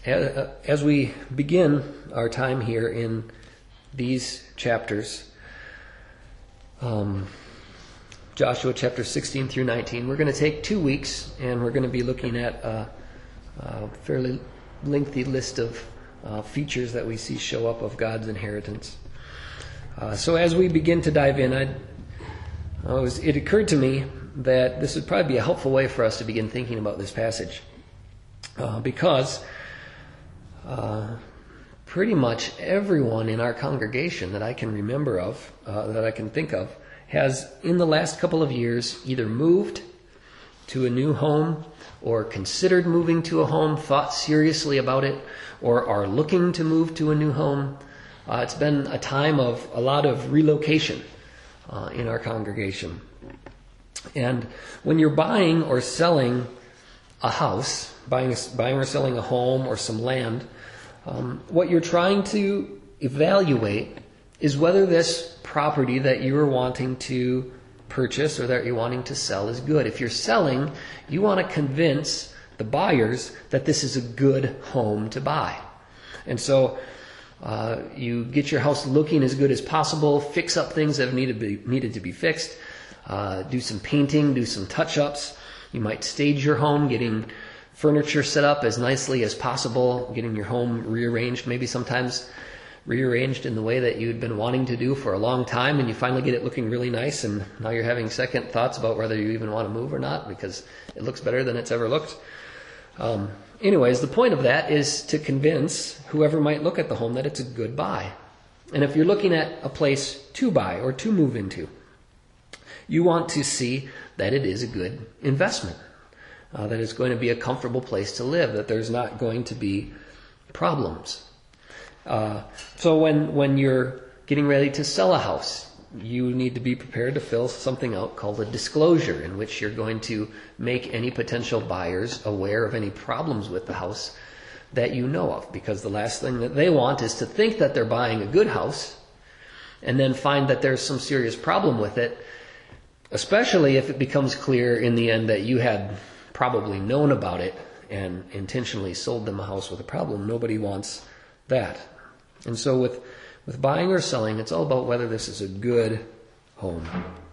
As we begin our time here in these chapters, Joshua chapter 16 through 19, we're going to take 2 weeks and we're going to be looking at a fairly lengthy list of features that we see show up of God's inheritance. So as we begin to dive in, it occurred to me that this would probably be a helpful way for us to begin thinking about this passage. Because pretty much everyone in our congregation that I can remember of, that I can think of, has in the last couple of years either moved to a new home or considered moving to a home, thought seriously about it, or are looking to move to a new home. It's been a time of a lot of relocation in our congregation. And when you're buying or selling a house, buying or selling a home or some land, what you're trying to evaluate is whether this property that you are wanting to purchase or that you're wanting to sell is good. If you're selling, you want to convince the buyers that this is a good home to buy. And so you get your house looking as good as possible, fix up things that have needed to be fixed, do some painting, do some touch-ups. You might stage your home, getting furniture set up as nicely as possible, getting your home rearranged, maybe sometimes rearranged in the way that you'd been wanting to do for a long time, and you finally get it looking really nice, and now you're having second thoughts about whether you even want to move or not because it looks better than it's ever looked. Anyways, the point of that is to convince whoever might look at the home that it's a good buy. And if you're looking at a place to buy or to move into, you want to see that it is a good investment, that it's going to be a comfortable place to live, that there's not going to be problems. So when you're getting ready to sell a house, you need to be prepared to fill something out called a disclosure, in which you're going to make any potential buyers aware of any problems with the house that you know of, because the last thing that they want is to think that they're buying a good house and then find that there's some serious problem with it, especially if it becomes clear in the end that you had probably known about it and intentionally sold them a house with a problem. Nobody wants that. And so with buying or selling, it's all about whether this is a good home.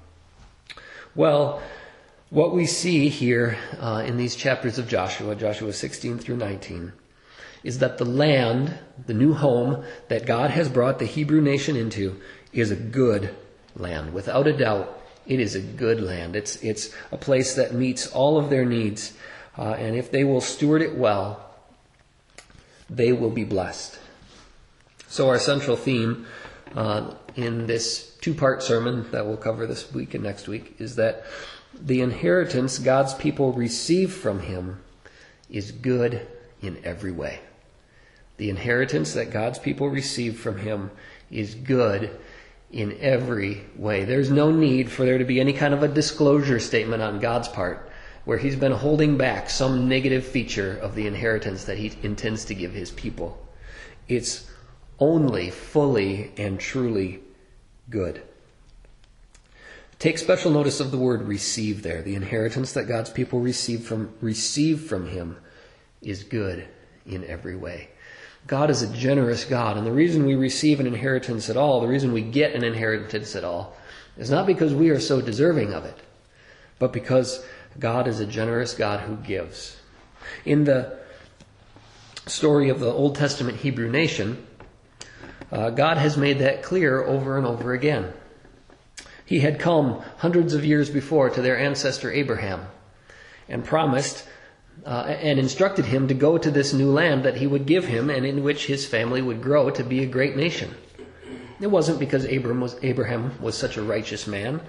Well, what we see here in these chapters of Joshua 16 through 19, is that the land, the new home that God has brought the Hebrew nation into, is a good land. Without a doubt, it is a good land. It's a place that meets all of their needs. And if they will steward it well, they will be blessed. So our central theme in this 2-part sermon that we'll cover this week and next week is that the inheritance God's people receive from Him is good in every way. The inheritance that God's people receive from Him is good in every way. There's no need for there to be any kind of a disclosure statement on God's part where He's been holding back some negative feature of the inheritance that He intends to give His people. It's only fully and truly good. Take special notice of the word receive there. The inheritance that God's people receive from Him is good in every way. God is a generous God, and the reason we receive an inheritance at all, the reason we get an inheritance at all, is not because we are so deserving of it, but because God is a generous God who gives. In the story of the Old Testament Hebrew nation, God has made that clear over and over again. He had come hundreds of years before to their ancestor Abraham and promised and instructed him to go to this new land that He would give him and in which his family would grow to be a great nation. It wasn't because Abraham was such a righteous man.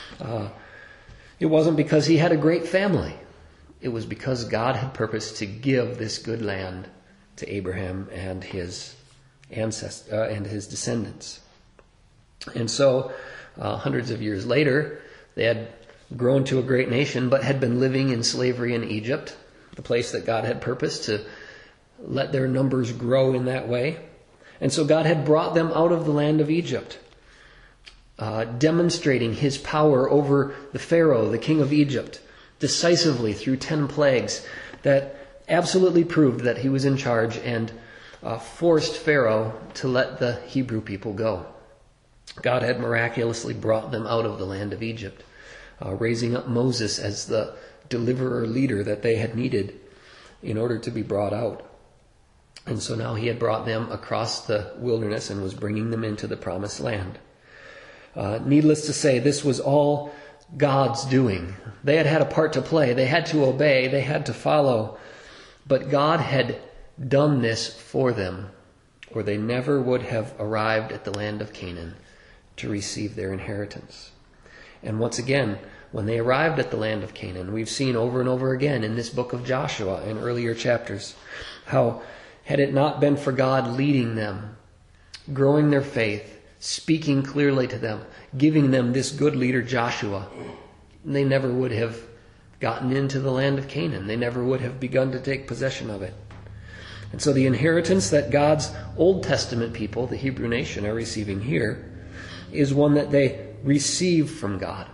It wasn't because he had a great family. It was because God had purposed to give this good land to Abraham and his ancestors and his descendants. And so, hundreds of years later, they had grown to a great nation, but had been living in slavery in Egypt, the place that God had purposed to let their numbers grow in that way. And so God had brought them out of the land of Egypt, demonstrating His power over the Pharaoh, the king of Egypt, decisively through 10 plagues that absolutely proved that he was in charge and forced Pharaoh to let the Hebrew people go. God had miraculously brought them out of the land of Egypt, raising up Moses as the deliverer leader that they had needed in order to be brought out. And so now he had brought them across the wilderness and was bringing them into the promised land. Needless to say, this was all God's doing. They had a part to play. They had to obey. They had to follow. But God had done this for them, or they never would have arrived at the land of Canaan to receive their inheritance. And once again, when they arrived at the land of Canaan, we've seen over and over again in this book of Joshua and earlier chapters how, had it not been for God leading them, growing their faith, speaking clearly to them, giving them this good leader Joshua, they never would have gotten into the land of Canaan. They never would have begun to take possession of it. And so the inheritance that God's Old Testament people, the Hebrew nation, are receiving here is one that they receive from God.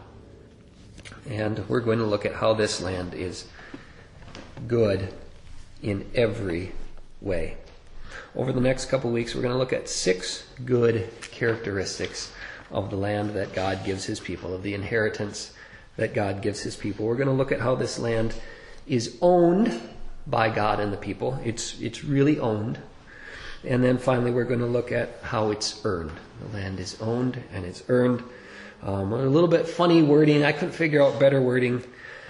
And we're going to look at how this land is good in every way. Over the next couple of weeks, we're going to look at 6 good characteristics of the land that God gives his people, of the inheritance that God gives his people. We're going to look at how this land is owned by God and the people. It's really owned. And then finally, we're going to look at how it's earned. The land is owned and it's earned. A little bit funny wording. I couldn't figure out better wording.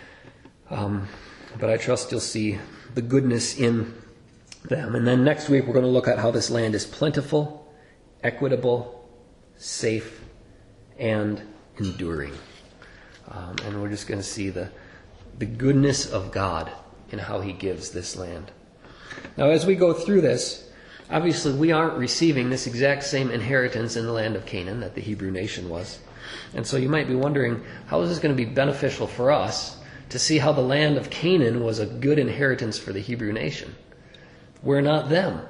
But I trust you'll see the goodness in them. And then next week, we're going to look at how this land is plentiful, equitable, safe, and enduring. And we're just going to see the goodness of God in how he gives this land. Now, as we go through this, obviously we aren't receiving this exact same inheritance in the land of Canaan that the Hebrew nation was. And so you might be wondering, how is this going to be beneficial for us to see how the land of Canaan was a good inheritance for the Hebrew nation? We're not them.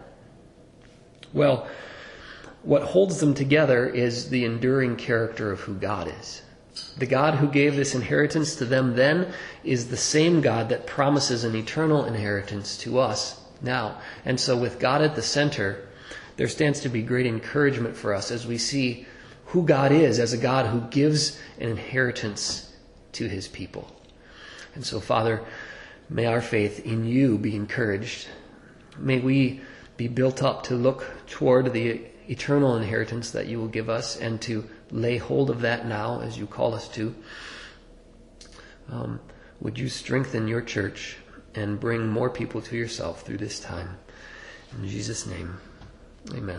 Well, what holds them together is the enduring character of who God is. The God who gave this inheritance to them then is the same God that promises an eternal inheritance to us now. And so with God at the center, there stands to be great encouragement for us as we see who God is as a God who gives an inheritance to his people. And so, Father, may our faith in you be encouraged. May we be built up to look toward the eternal inheritance that you will give us and to lay hold of that now as you call us to. Would you strengthen your church and bring more people to yourself through this time? In Jesus' name, amen.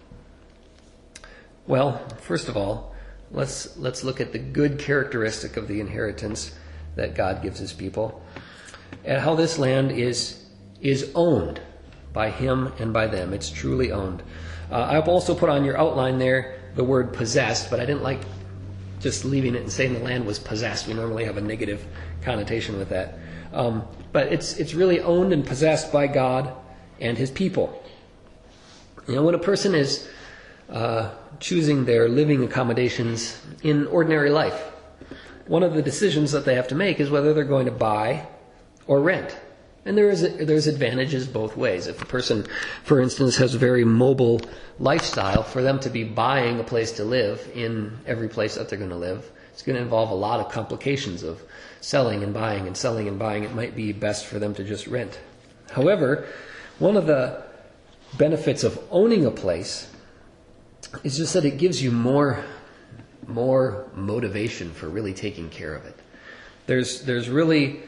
Well, first of all, let's look at the good characteristic of the inheritance that God gives his people, and how this land is owned by him and by them. It's truly owned. I've also put on your outline there the word possessed, but I didn't like just leaving it and saying the land was possessed. We normally have a negative connotation with that. But it's really owned and possessed by God and his people. You know, when a person is choosing their living accommodations in ordinary life, one of the decisions that they have to make is whether they're going to buy or rent. And there's advantages both ways. If a person, for instance, has a very mobile lifestyle, for them to be buying a place to live in every place that they're going to live, it's going to involve a lot of complications of selling and buying and selling and buying. It might be best for them to just rent. However, one of the benefits of owning a place is just that it gives you more motivation for really taking care of it. There's really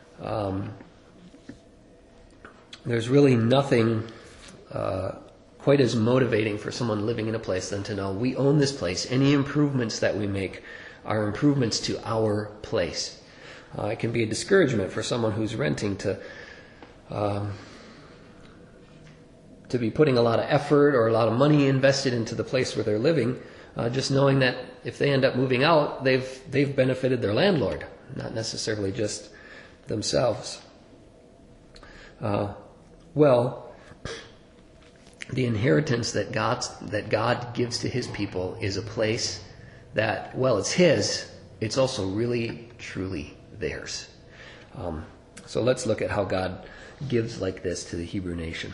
nothing quite as motivating for someone living in a place than to know we own this place. Any improvements that we make are improvements to our place. It can be a discouragement for someone who's renting to be putting a lot of effort or a lot of money invested into the place where they're living, just knowing that if they end up moving out, they've benefited their landlord, not necessarily just themselves. Well, the inheritance that God gives to his people is a place that, well, it's his, it's also really, truly theirs. So let's look at how God gives like this to the Hebrew nation.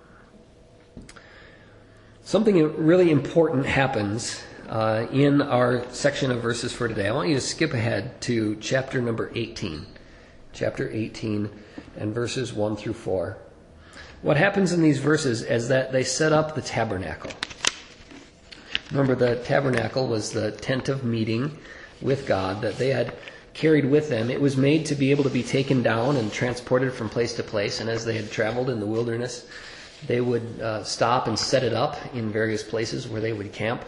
Something really important happens in our section of verses for today. I want you to skip ahead to chapter number 18. Chapter 18 and verses 1 through 4. What happens in these verses is that they set up the tabernacle. Remember, the tabernacle was the tent of meeting with God that they had carried with them. It was made to be able to be taken down and transported from place to place. And as they had traveled in the wilderness, they would stop and set it up in various places where they would camp.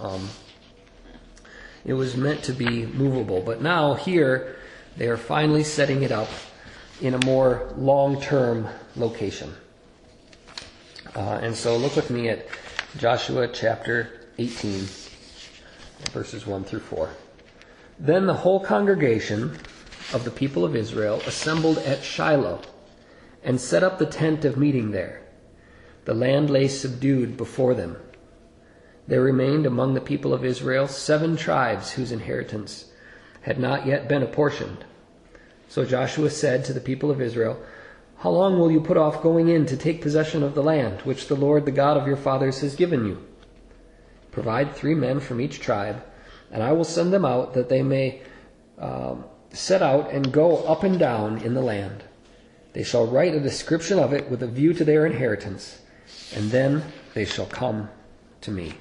It was meant to be movable. But now here, they are finally setting it up in a more long-term location. And so look with me at Joshua chapter 18, verses 1 through 4. Then the whole congregation of the people of Israel assembled at Shiloh and set up the tent of meeting there. The land lay subdued before them. There remained among the people of Israel 7 tribes whose inheritance had not yet been apportioned. So Joshua said to the people of Israel, "How long will you put off going in to take possession of the land which the Lord, the God of your fathers, has given you? Provide 3 men from each tribe, and I will send them out that they may set out and go up and down in the land. They shall write a description of it with a view to their inheritance, and then they shall come to me."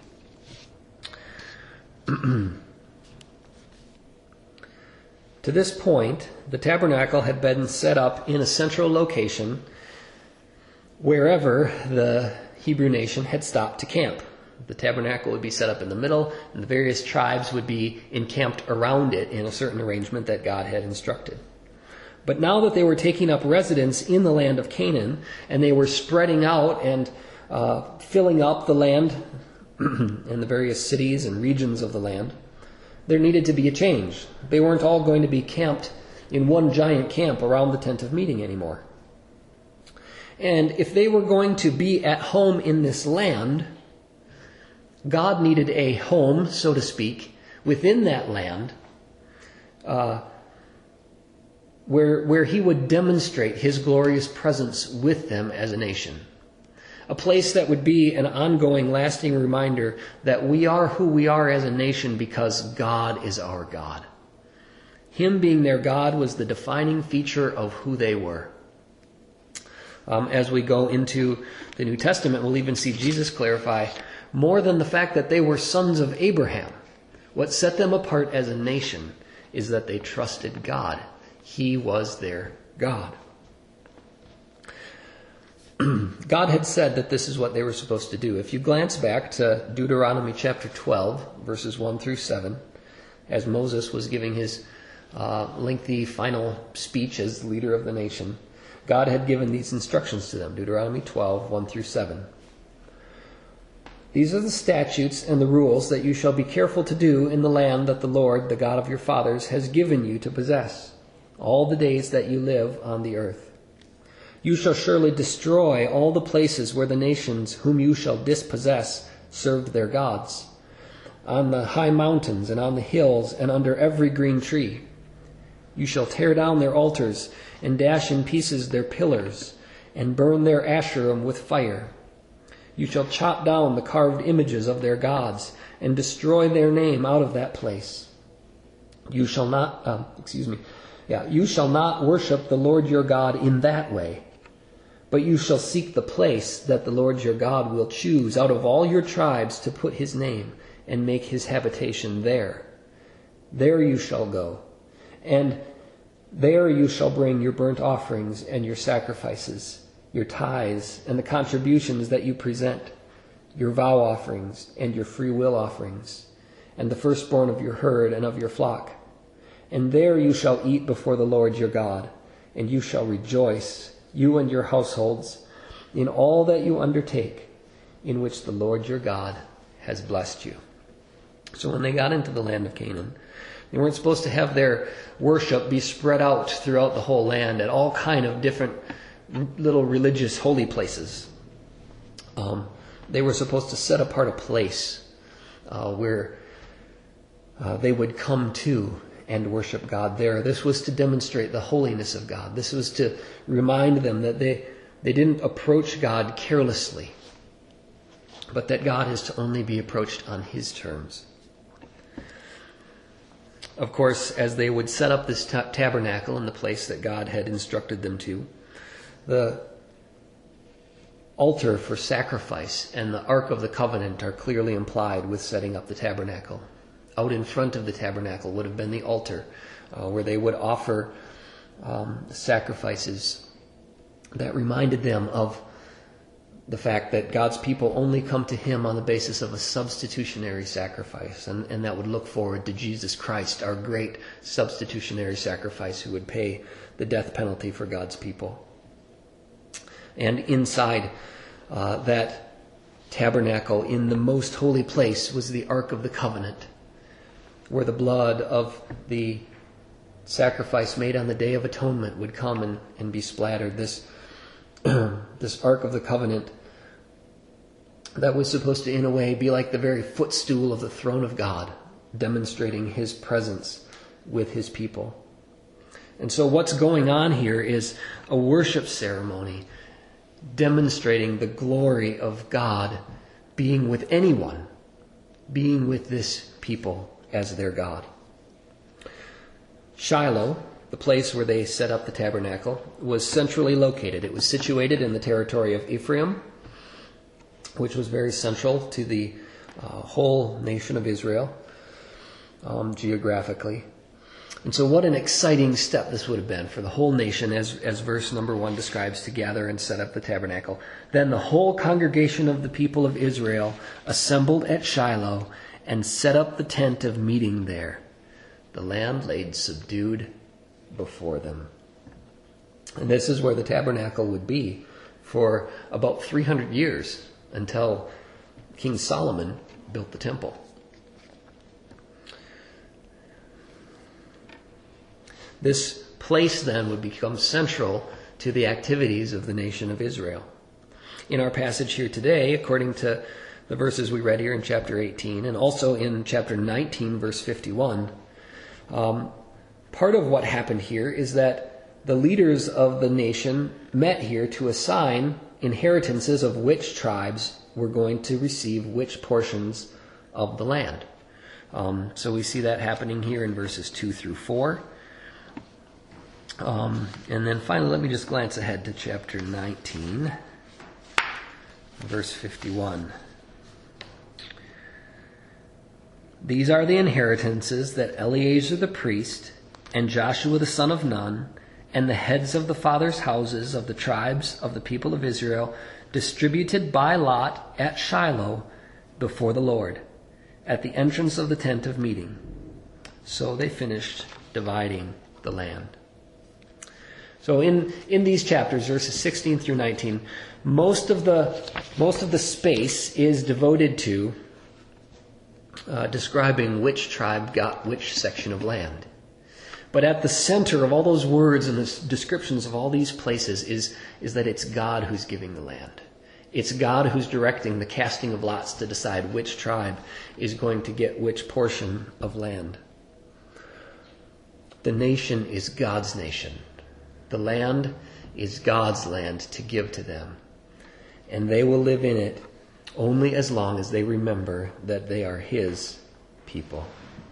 To this point, the tabernacle had been set up in a central location wherever the Hebrew nation had stopped to camp. The tabernacle would be set up in the middle, and the various tribes would be encamped around it in a certain arrangement that God had instructed. But now that they were taking up residence in the land of Canaan, and they were spreading out and filling up the land and the various cities and regions of the land, there needed to be a change. They weren't all going to be camped in one giant camp around the tent of meeting anymore. And if they were going to be at home in this land, God needed a home, so to speak, within that land where he would demonstrate his glorious presence with them as a nation. A place that would be an ongoing, lasting reminder that we are who we are as a nation because God is our God. Him being their God was the defining feature of who they were. As we go into the New Testament, we'll even see Jesus clarify more than the fact that they were sons of Abraham. What set them apart as a nation is that they trusted God. He was their God. God had said that this is what they were supposed to do. If you glance back to Deuteronomy chapter 12, verses 1 through 7, as Moses was giving his lengthy final speech as leader of the nation, God had given these instructions to them. Deuteronomy 12, 1 through 7. "These are the statutes and the rules that you shall be careful to do in the land that the Lord, the God of your fathers, has given you to possess, all the days that you live on the earth. You shall surely destroy all the places where the nations whom you shall dispossess served their gods, on the high mountains and on the hills and under every green tree. You shall tear down their altars and dash in pieces their pillars and burn their Asherim with fire. You shall chop down the carved images of their gods and destroy their name out of that place. You shall not worship the Lord your God in that way. But you shall seek the place that the Lord your God will choose out of all your tribes to put his name and make his habitation there. There you shall go, and there you shall bring your burnt offerings and your sacrifices, your tithes and the contributions that you present, your vow offerings and your free will offerings, and the firstborn of your herd and of your flock. And there you shall eat before the Lord your God, and you shall rejoice, you and your households, in all that you undertake, in which the Lord your God has blessed you." So when they got into the land of Canaan, they weren't supposed to have their worship be spread out throughout the whole land at all kind of different little religious holy places. They were supposed to set apart a place where they would come to and worship God there. This was to demonstrate the holiness of God. This was to remind them that they didn't approach God carelessly, but that God is to only be approached on His terms. Of course, as they would set up this tabernacle in the place that God had instructed them to, the altar for sacrifice and the Ark of the Covenant are clearly implied with setting up the tabernacle. Out in front of the tabernacle would have been the altar where they would offer sacrifices that reminded them of the fact that God's people only come to Him on the basis of a substitutionary sacrifice, and that would look forward to Jesus Christ, our great substitutionary sacrifice who would pay the death penalty for God's people. And inside that tabernacle, in the most holy place, was the Ark of the Covenant, where the blood of the sacrifice made on the Day of Atonement would come and be splattered. This Ark of the Covenant that was supposed to, in a way, be like the very footstool of the throne of God, demonstrating His presence with His people. And so what's going on here is a worship ceremony demonstrating the glory of God being with anyone, being with this people as their God. Shiloh, the place where they set up the tabernacle, was centrally located. It was situated in the territory of Ephraim, which was very central to the whole nation of Israel, geographically. And so what an exciting step this would have been for the whole nation, as verse number 1 describes, to gather and set up the tabernacle. Then the whole congregation of the people of Israel assembled at Shiloh and set up the tent of meeting there. The land laid subdued before them. And this is where the tabernacle would be for about 300 years until King Solomon built the temple. This place then would become central to the activities of the nation of Israel. In our passage here today, according to the verses we read here in chapter 18 and also in chapter 19, verse 51, part of what happened here is that the leaders of the nation met here to assign inheritances of which tribes were going to receive which portions of the land. So we see that happening here in verses 2 through 4. And then finally, let me just glance ahead to chapter 19, verse 51. These are the inheritances that Eleazar the priest and Joshua the son of Nun and the heads of the fathers' houses of the tribes of the people of Israel distributed by lot at Shiloh before the Lord, at the entrance of the tent of meeting. So they finished dividing the land. So in these chapters, verses 16 through 19, most of the space is devoted to describing which tribe got which section of land. But at the center of all those words and the descriptions of all these places is that it's God who's giving the land. It's God who's directing the casting of lots to decide which tribe is going to get which portion of land. The nation is God's nation. The land is God's land to give to them. And they will live in it only as long as they remember that they are His people.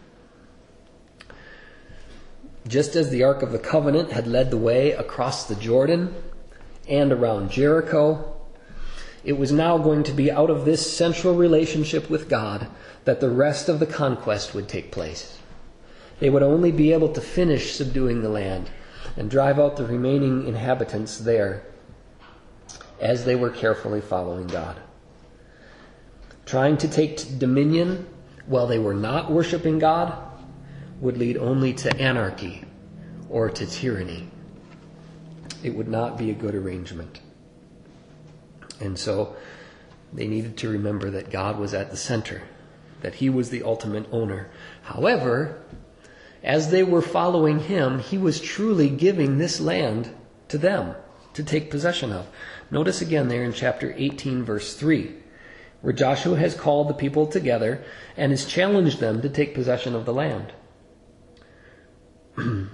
Just as the Ark of the Covenant had led the way across the Jordan and around Jericho, it was now going to be out of this central relationship with God that the rest of the conquest would take place. They would only be able to finish subduing the land and drive out the remaining inhabitants there as they were carefully following God. Trying to take dominion while they were not worshiping God would lead only to anarchy or to tyranny. It would not be a good arrangement. And so they needed to remember that God was at the center, that He was the ultimate owner. However, as they were following Him, He was truly giving this land to them to take possession of. Notice again there in chapter 18, verse 3, where Joshua has called the people together and has challenged them to take possession of the land.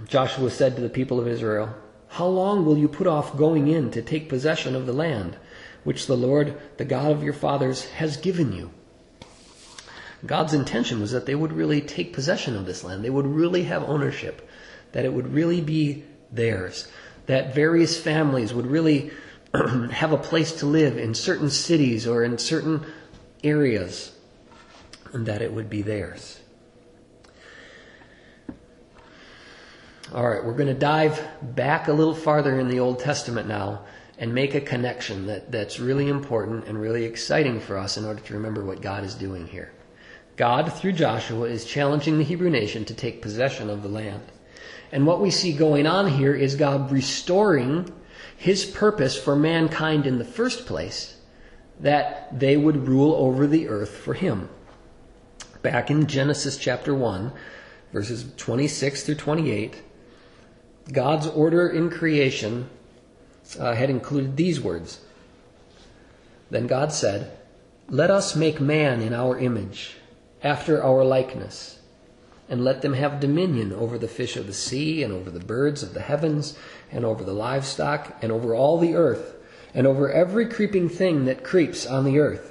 Joshua said to the people of Israel, "How long will you put off going in to take possession of the land, which the Lord, the God of your fathers, has given you?" God's intention was that they would really take possession of this land. They would really have ownership, that it would really be theirs, that various families would really have a place to live in certain cities or in certain areas, and that it would be theirs. All right, we're going to dive back a little farther in the Old Testament now and make a connection that's really important and really exciting for us in order to remember what God is doing here. God, through Joshua, is challenging the Hebrew nation to take possession of the land. And what we see going on here is God restoring his purpose for mankind in the first place, that they would rule over the earth for him. Back in Genesis chapter 1, verses 26 through 28, God's order in creation had included these words. Then God said, "Let us make man in our image, after our likeness, and let them have dominion over the fish of the sea, and over the birds of the heavens, and over the livestock, and over all the earth, and over every creeping thing that creeps on the earth."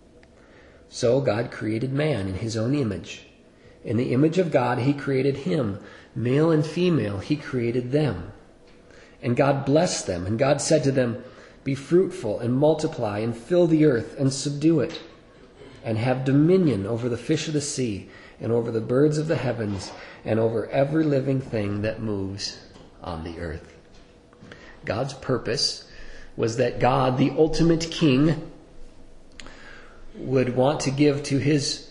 So God created man in his own image. In the image of God he created him. Male and female he created them. And God blessed them, and God said to them, "Be fruitful and multiply and fill the earth and subdue it, and have dominion over the fish of the sea and over the birds of the heavens and over every living thing that moves on the earth." God's purpose was that God, the ultimate king, would want to give to his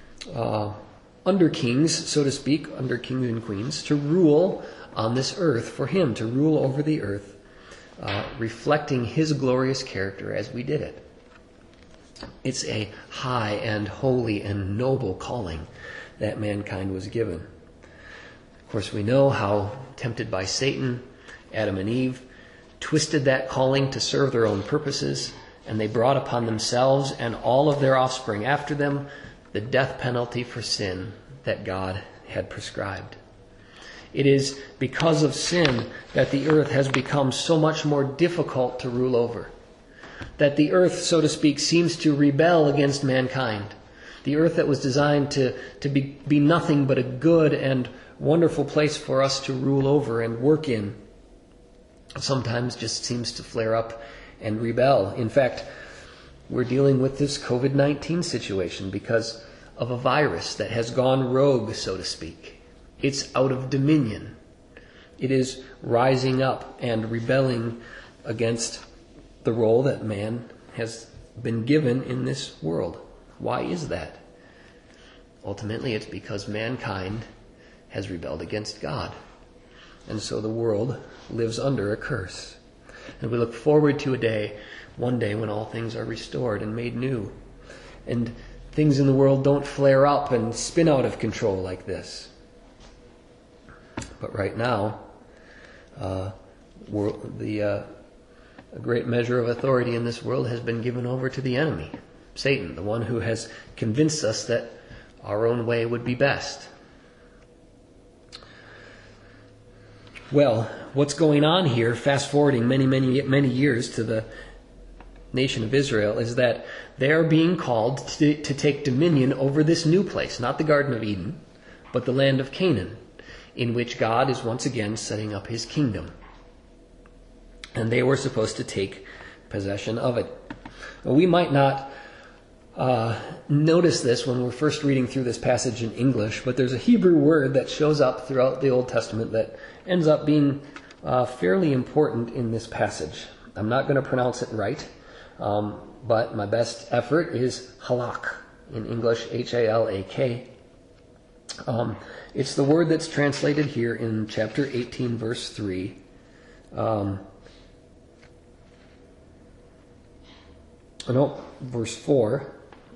under kings, so to speak, under kings and queens, to rule on this earth for him, to rule over the earth, reflecting his glorious character as we did it. It's a high and holy and noble calling that mankind was given. Of course, we know how, tempted by Satan, Adam and Eve twisted that calling to serve their own purposes, and they brought upon themselves and all of their offspring after them the death penalty for sin that God had prescribed. It is because of sin that the earth has become so much more difficult to rule over. That the earth, so to speak, seems to rebel against mankind. The earth that was designed to be nothing but a good and wonderful place for us to rule over and work in, sometimes just seems to flare up and rebel. In fact, we're dealing with this COVID-19 situation because of a virus that has gone rogue, so to speak. It's out of dominion. It is rising up and rebelling against the role that man has been given in this world. Why is that? Ultimately, it's because mankind has rebelled against God. And so the world lives under a curse. And we look forward to one day when all things are restored and made new. And things in the world don't flare up and spin out of control like this. But right now, a great measure of authority in this world has been given over to the enemy, Satan, the one who has convinced us that our own way would be best. Well, what's going on here, fast forwarding many years to the nation of Israel, is that they are being called to take dominion over this new place, not the Garden of Eden, but the land of Canaan, in which God is once again setting up his kingdom. And they were supposed to take possession of it. Well, we might not notice this when we're first reading through this passage in English, but there's a Hebrew word that shows up throughout the Old Testament that ends up being fairly important in this passage. I'm not going to pronounce it right, but my best effort is halak, in English, H-A-L-A-K. It's the word that's translated here in chapter 18, verse 3. Verse 4.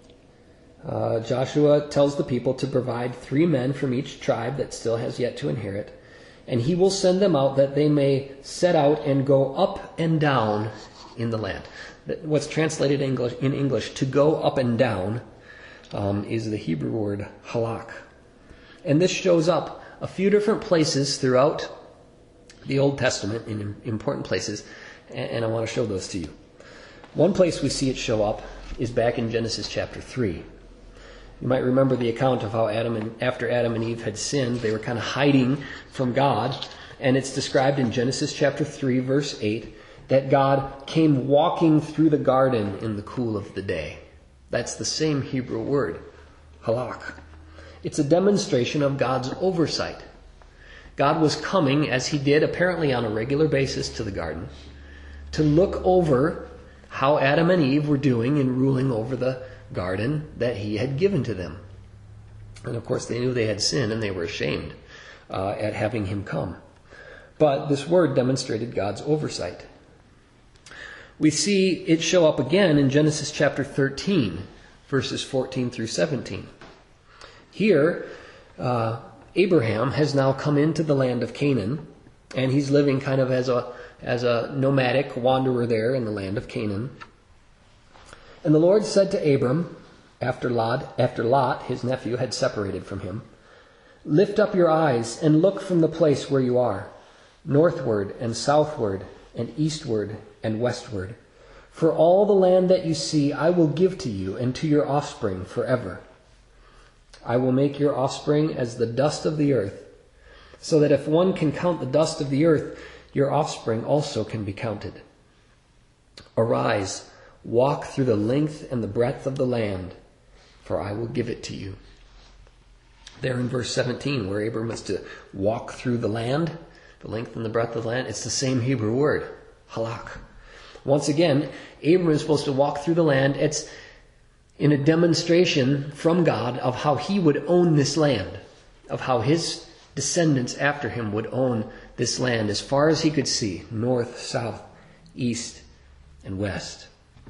Joshua tells the people to provide 3 men from each tribe that still has yet to inherit, and he will send them out that they may set out and go up and down in the land. What's translated in English, to go up and down, is the Hebrew word halak. And this shows up a few different places throughout the Old Testament, in important places, and I want to show those to you. One place we see it show up is back in Genesis chapter 3. You might remember the account of how after Adam and Eve had sinned, they were kind of hiding from God. And it's described in Genesis chapter 3, verse 8, that God came walking through the garden in the cool of the day. That's the same Hebrew word, halak. It's a demonstration of God's oversight. God was coming, as he did apparently on a regular basis, to the garden to look over how Adam and Eve were doing in ruling over the garden that he had given to them. And of course they knew they had sinned and they were ashamed at having him come. But this word demonstrated God's oversight. We see it show up again in Genesis chapter 13, verses 14 through 17. Here, Abraham has now come into the land of Canaan, and he's living kind of as a nomadic wanderer there in the land of Canaan. And the Lord said to Abram, after Lot, his nephew, had separated from him, "Lift up your eyes and look from the place where you are, northward and southward and eastward and westward. For all the land that you see I will give to you and to your offspring forever. I will make your offspring as the dust of the earth, so that if one can count the dust of the earth, your offspring also can be counted. Arise, walk through the length and the breadth of the land, for I will give it to you." There in verse 17, where Abram is to walk through the land, the length and the breadth of the land, it's the same Hebrew word, halak. Once again, Abram is supposed to walk through the land. It's in a demonstration from God of how he would own this land, of how his descendants after him would own this land as far as he could see, north, south, east, and west.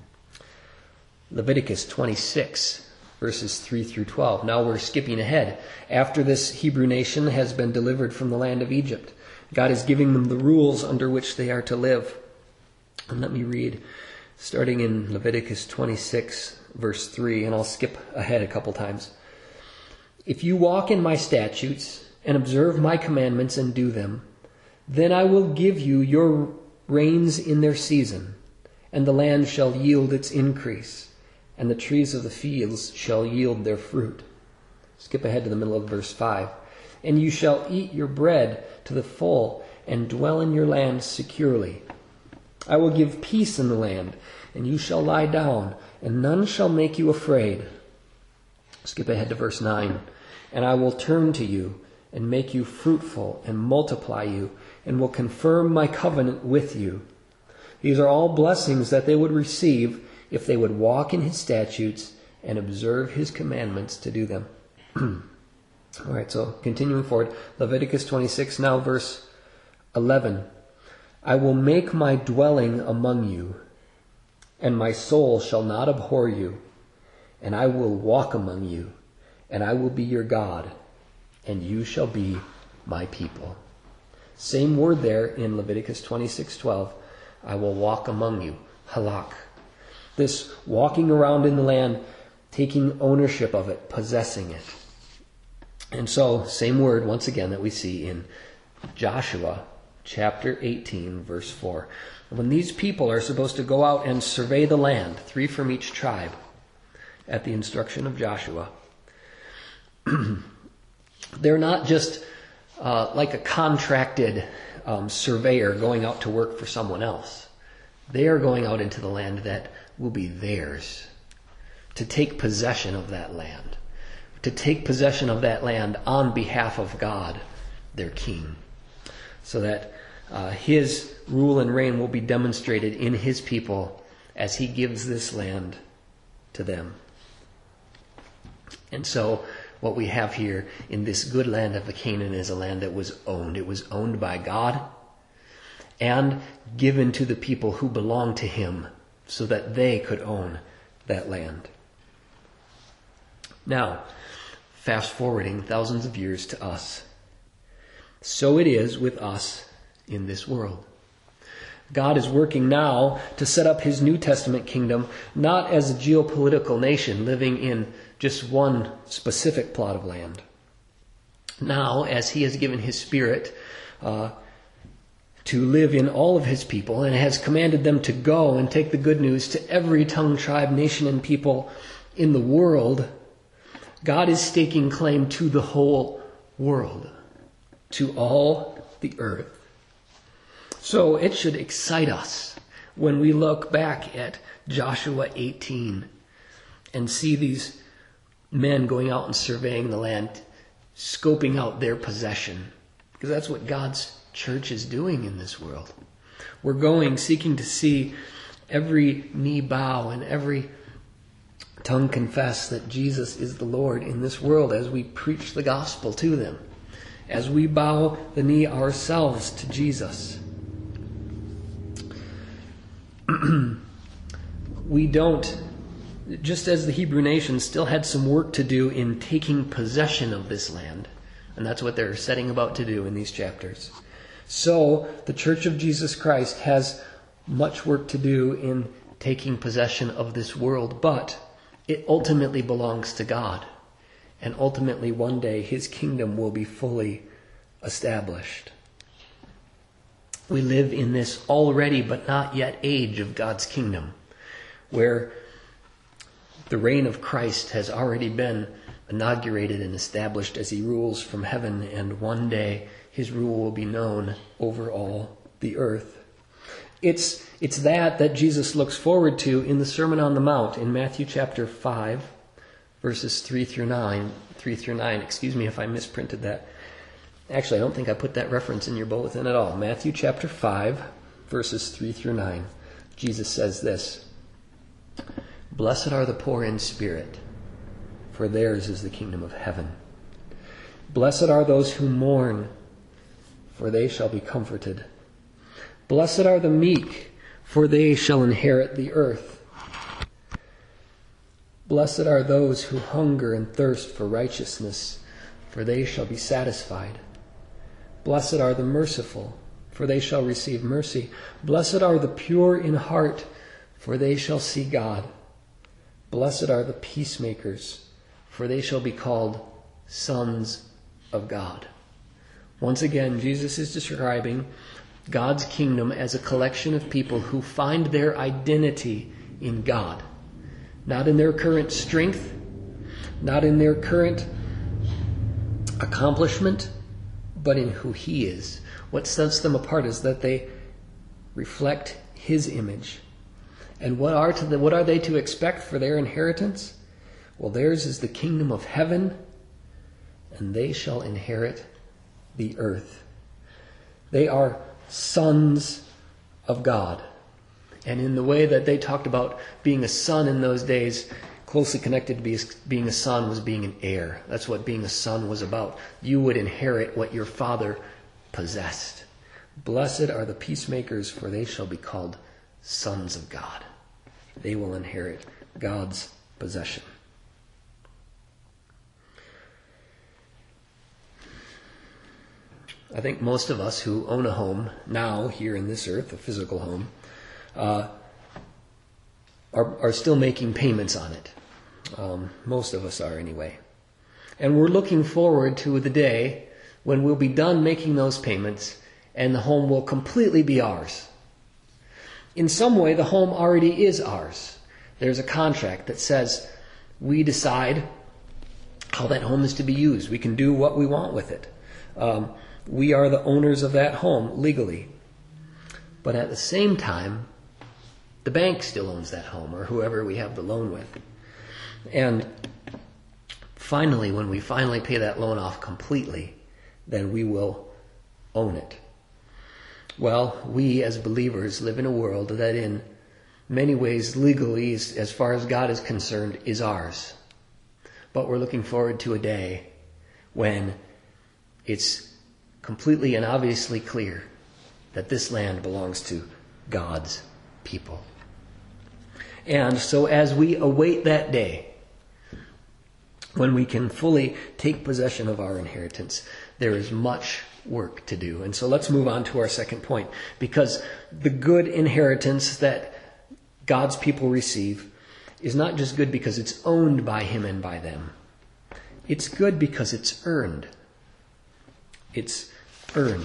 Leviticus 26, verses 3 through 12. Now we're skipping ahead. After this Hebrew nation has been delivered from the land of Egypt, God is giving them the rules under which they are to live. And let me read, starting in Leviticus 26, verse 3, and I'll skip ahead a couple times. "If you walk in my statutes and observe my commandments and do them, then I will give you your rains in their season, and the land shall yield its increase, and the trees of the fields shall yield their fruit." Skip ahead to the middle of verse 5. "And you shall eat your bread to the full and dwell in your land securely. I will give peace in the land, and you shall lie down, and none shall make you afraid." Skip ahead to verse 9. "And I will turn to you and make you fruitful and multiply you, and will confirm my covenant with you." These are all blessings that they would receive if they would walk in his statutes and observe his commandments to do them. All right, so continuing forward, Leviticus 26, now verse 11. "I will make my dwelling among you, and my soul shall not abhor you, and I will walk among you, and I will be your God, and you shall be my people." Same word there in Leviticus 26:12. "I will walk among you," halak. This walking around in the land, taking ownership of it, possessing it. And so, same word once again that we see in Joshua chapter 18, verse 4. When these people are supposed to go out and survey the land, 3 from each tribe, at the instruction of Joshua, they're not just like a contracted surveyor going out to work for someone else. They are going out into the land that will be theirs, to take possession of that land, to take possession of that land on behalf of God, their king, so that his rule and reign will be demonstrated in his people as he gives this land to them. And so what we have here in this good land of the Canaan is a land that was owned. It was owned by God and given to the people who belonged to him so that they could own that land. Now, fast forwarding thousands of years to us. So it is with us in this world. God is working now to set up his New Testament kingdom, not as a geopolitical nation living in just one specific plot of land, now, as he has given his Spirit to live in all of his people, and has commanded them to go and take the good news to every tongue, tribe, nation, and people in the world, God is staking claim to the whole world, to all the earth. So it should excite us when we look back at Joshua 18 and see these men going out and surveying the land, scoping out their possession. Because that's what God's church is doing in this world. We're going, seeking to see every knee bow and every tongue confess that Jesus is the Lord in this world as we preach the gospel to them, as we bow the knee ourselves to Jesus. We don't, just as the Hebrew nation still had some work to do in taking possession of this land, and that's what they're setting about to do in these chapters, so the Church of Jesus Christ has much work to do in taking possession of this world, but it ultimately belongs to God, and ultimately one day his kingdom will be fully established. We live in this already but not yet age of God's kingdom, where the reign of Christ has already been inaugurated and established as he rules from heaven, and one day his rule will be known over all the earth. It's that Jesus looks forward to in the Sermon on the Mount in Matthew chapter 5, verses 3 through 9. Excuse me if I misprinted that. Actually, I don't think I put that reference in your bulletin at all. Matthew chapter 5, verses 3 through 9. Jesus says this: "Blessed are the poor in spirit, for theirs is the kingdom of heaven. Blessed are those who mourn, for they shall be comforted. Blessed are the meek, for they shall inherit the earth. Blessed are those who hunger and thirst for righteousness, for they shall be satisfied. Blessed are the merciful, for they shall receive mercy. Blessed are the pure in heart, for they shall see God. Blessed are the peacemakers, for they shall be called sons of God." Once again, Jesus is describing God's kingdom as a collection of people who find their identity in God. Not in their current strength, not in their current accomplishment, but in who He is. What sets them apart is that they reflect His image. And what are they to expect for their inheritance? Well, theirs is the kingdom of heaven, and they shall inherit the earth. They are sons of God. And in the way that they talked about being a son in those days, closely connected to being a son was being an heir. That's what being a son was about. You would inherit what your father possessed. Blessed are the peacemakers, for they shall be called sons of God. They will inherit God's possession. I think most of us who own a home now here in this earth, a physical home, are still making payments on it. Most of us are anyway. And we're looking forward to the day when we'll be done making those payments and the home will completely be ours. In some way, the home already is ours. There's a contract that says we decide how that home is to be used. We can do what we want with it. We are the owners of that home legally. But at the same time, the bank still owns that home, or whoever we have the loan with. And finally, when we finally pay that loan off completely, then we will own it. Well, we as believers live in a world that in many ways legally, as far as God is concerned, is ours. But we're looking forward to a day when it's completely and obviously clear that this land belongs to God's people. And so as we await that day, when we can fully take possession of our inheritance, there is much work to do. And so let's move on to our second point, because the good inheritance that God's people receive is not just good because it's owned by Him and by them. It's good because it's earned. It's earned.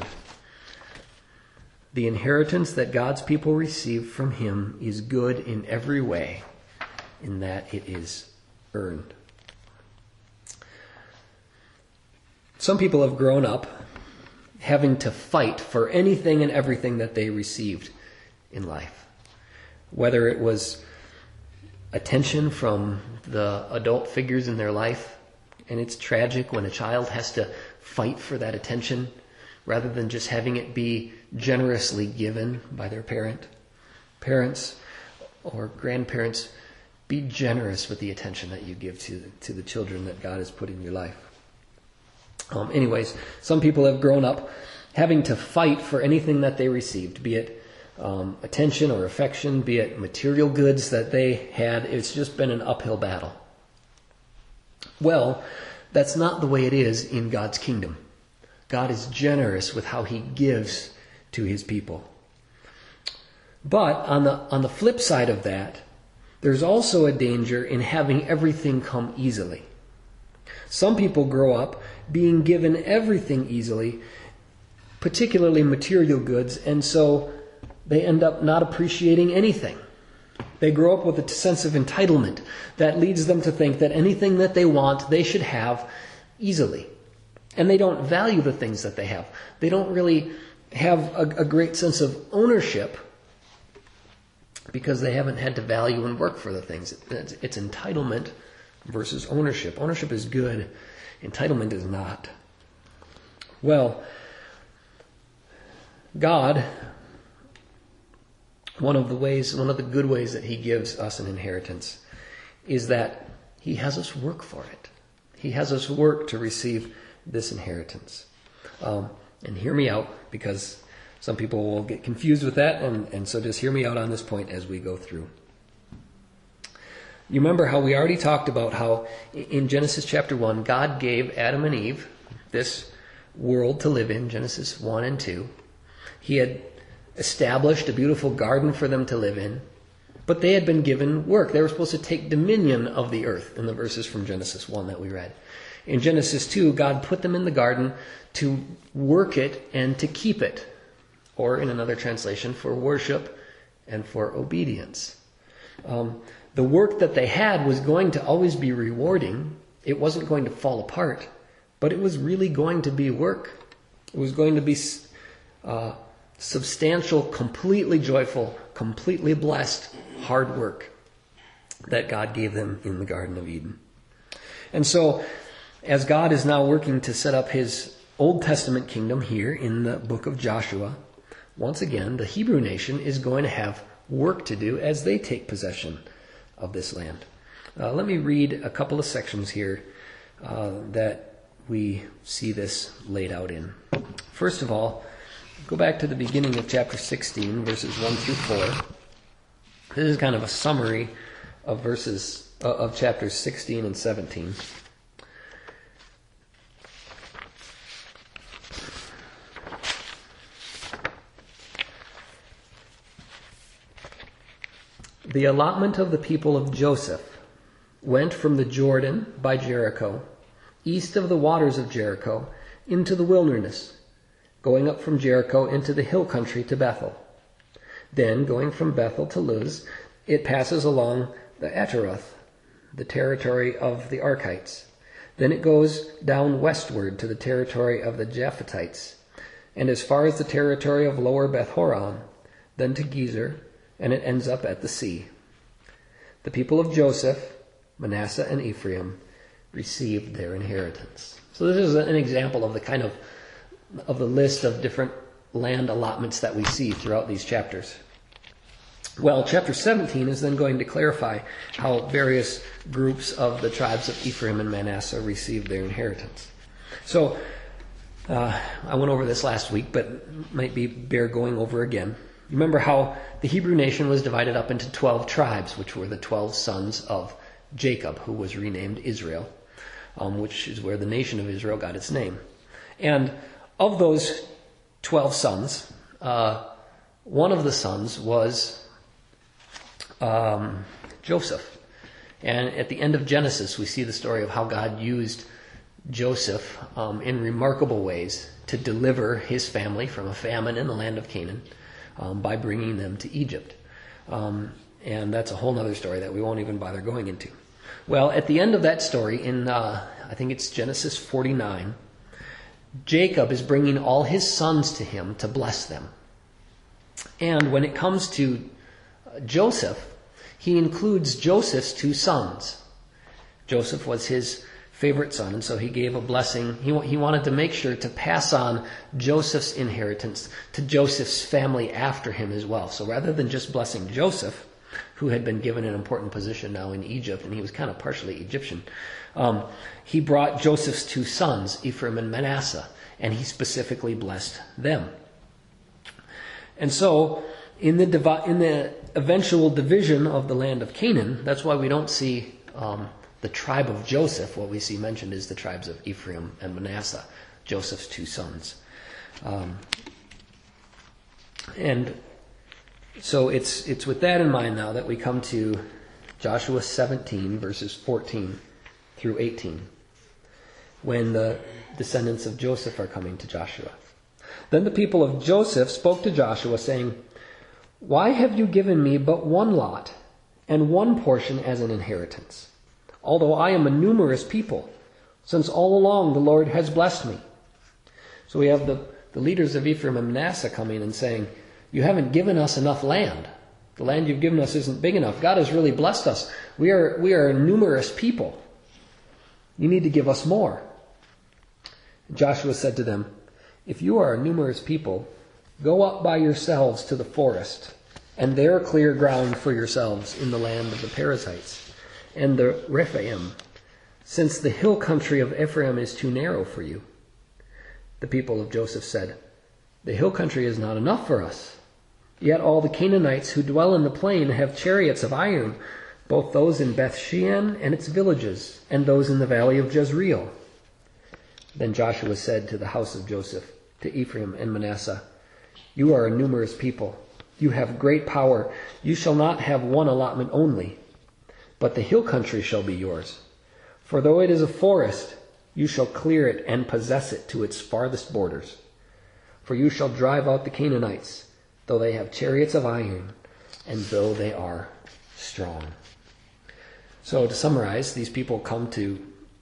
The inheritance that God's people receive from him is good in every way, in that it is earned. Some people have grown up having to fight for anything and everything that they received in life. Whether it was attention from the adult figures in their life, and it's tragic when a child has to fight for that attention rather than just having it be generously given by their parent. Parents or grandparents, be generous with the attention that you give to the children that God has put in your life. Anyways, some people have grown up having to fight for anything that they received, be it attention or affection, be it material goods that they had. It's just been an uphill battle. Well, that's not the way it is in God's kingdom. God is generous with how he gives to his people. But on the flip side of that, there's also a danger in having everything come easily. Some people grow up being given everything easily, particularly material goods, and so they end up not appreciating anything. They grow up with a sense of entitlement that leads them to think that anything that they want, they should have easily. And they don't value the things that they have. They don't really have a great sense of ownership because they haven't had to value and work for the things. It's entitlement versus ownership. Ownership is good. Entitlement is not. Well, God, one of the good ways that he gives us an inheritance is that he has us work for it. He has us work to receive this inheritance. And hear me out, because some people will get confused with that, and so just hear me out on this point as we go through. You remember how we already talked about how in Genesis chapter 1, God gave Adam and Eve this world to live in, Genesis 1 and 2. He had established a beautiful garden for them to live in, but they had been given work. They were supposed to take dominion of the earth in the verses from Genesis 1 that we read. In Genesis 2, God put them in the garden to work it and to keep it, or in another translation, for worship and for obedience. The work that they had was going to always be rewarding. It wasn't going to fall apart, but it was really going to be work. It was going to be substantial, completely joyful, completely blessed, hard work that God gave them in the Garden of Eden. And so, as God is now working to set up his Old Testament kingdom here in the book of Joshua, once again, the Hebrew nation is going to have work to do as they take possession of this land. Let me read a couple of sections here that we see this laid out in. First of all, go back to the beginning of chapter 16, verses 1 through 4. This is kind of a summary of verses of chapters 16 and 17. The allotment of the people of Joseph went from the Jordan by Jericho, east of the waters of Jericho, into the wilderness, going up from Jericho into the hill country to Bethel. Then, going from Bethel to Luz, it passes along the Ataroth, the territory of the Archites. Then it goes down westward to the territory of the Japhetites, and as far as the territory of lower Beth Horon, then to Gezer, and it ends up at the sea. The people of Joseph, Manasseh and Ephraim, received their inheritance. So this is an example of the kind of the list of different land allotments that we see throughout these chapters. Well, chapter 17 is then going to clarify how various groups of the tribes of Ephraim and Manasseh received their inheritance. So, I went over this last week, but might be bear going over again. Remember how the Hebrew nation was divided up into 12 tribes, which were the 12 sons of Jacob, who was renamed Israel, which is where the nation of Israel got its name. And of those 12 sons, one of the sons was Joseph. And at the end of Genesis, we see the story of how God used Joseph in remarkable ways to deliver his family from a famine in the land of Canaan by bringing them to Egypt. And that's a whole other story that we won't even bother going into. Well, at the end of that story, in I think it's Genesis 49, Jacob is bringing all his sons to him to bless them. And when it comes to Joseph, he includes Joseph's two sons. Joseph was his favorite son, and so he gave a blessing. He wanted to make sure to pass on Joseph's inheritance to Joseph's family after him as well. So rather than just blessing Joseph, who had been given an important position now in Egypt, and he was kind of partially Egyptian, he brought Joseph's two sons, Ephraim and Manasseh, and he specifically blessed them. And so, in the eventual division of the land of Canaan, that's why we don't see the tribe of Joseph. What we see mentioned is the tribes of Ephraim and Manasseh, Joseph's two sons. And so it's with that in mind now that we come to Joshua 17, verses 14 through 18, when the descendants of Joseph are coming to Joshua. Then the people of Joseph spoke to Joshua, saying, "Why have you given me but one lot and one portion as an inheritance, although I am a numerous people, since all along the Lord has blessed me?" So we have the leaders of Ephraim and Manasseh coming and saying, "You haven't given us enough land. The land you've given us isn't big enough. God has really blessed us. We are a numerous people. You need to give us more." Joshua said to them, "If you are a numerous people, go up by yourselves to the forest, and there clear ground for yourselves in the land of the Perizzites and the Rephaim, since the hill country of Ephraim is too narrow for you." The people of Joseph said, "The hill country is not enough for us. Yet all the Canaanites who dwell in the plain have chariots of iron, both those in Beth-shean and its villages, and those in the valley of Jezreel." Then Joshua said to the house of Joseph, to Ephraim and Manasseh, "You are a numerous people. You have great power. You shall not have one allotment only, but the hill country shall be yours. For though it is a forest, you shall clear it and possess it to its farthest borders. For you shall drive out the Canaanites, though they have chariots of iron, and though they are strong." So to summarize, these people come to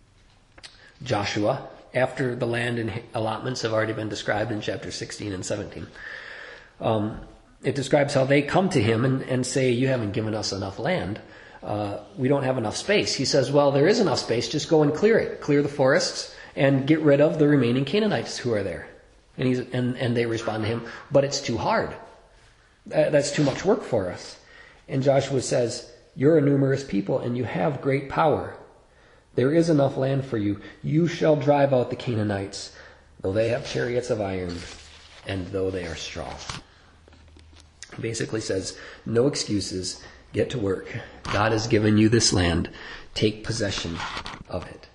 Joshua after the land and allotments have already been described in chapters 16 and 17. It describes how they come to him and say, "You haven't given us enough land. We don't have enough space." He says, "Well, there is enough space. Just go and clear it. Clear the forests and get rid of the remaining Canaanites who are there." And they respond to him, "But it's too hard. That's too much work for us." And Joshua says, "You're a numerous people and you have great power. There is enough land for you. You shall drive out the Canaanites, though they have chariots of iron and though they are strong." He basically says, no excuses. Get to work. God has given you this land. Take possession of it.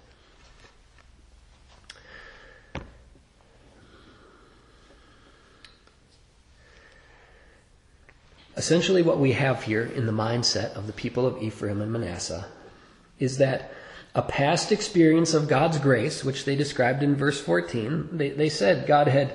Essentially what we have here in the mindset of the people of Ephraim and Manasseh is that a past experience of God's grace, which they described in verse 14, they said God had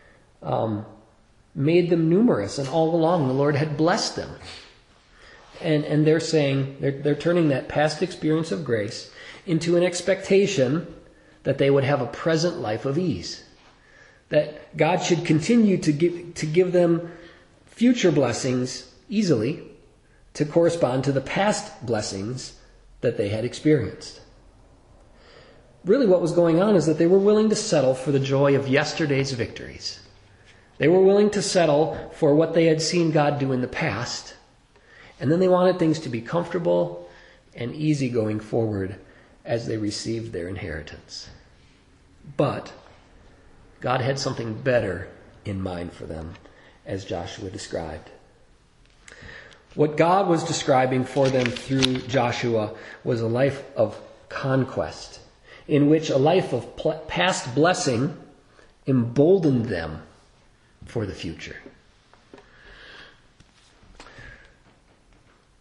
made them numerous, and all along the Lord had blessed them. And they're saying, they're turning that past experience of grace into an expectation that they would have a present life of ease. That God should continue to give them future blessings easily to correspond to the past blessings that they had experienced. Really what was going on is that they were willing to settle for the joy of yesterday's victories. They were willing to settle for what they had seen God do in the past. And then they wanted things to be comfortable and easy going forward as they received their inheritance. But God had something better in mind for them, as Joshua described. What God was describing for them through Joshua was a life of conquest, in which a life of past blessing emboldened them for the future.